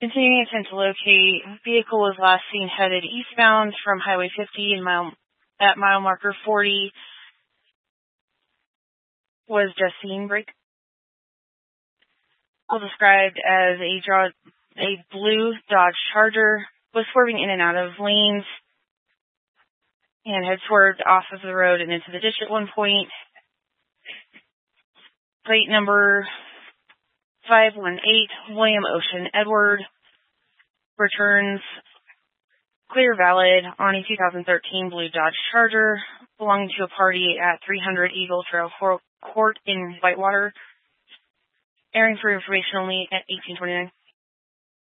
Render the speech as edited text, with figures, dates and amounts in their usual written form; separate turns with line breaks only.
Continuing attempt to locate. Vehicle was last seen headed eastbound from Highway 50 at mile marker 40. Was just seen brake. Described as a blue Dodge Charger, was swerving in and out of lanes and had swerved off of the road and into the ditch at one point. Plate number 518, William Ocean Edward, returns clear valid on a 2013 blue Dodge Charger belonging to a party at 300 Eagle Trail Court in Whitewater. Airing for information only at 1829.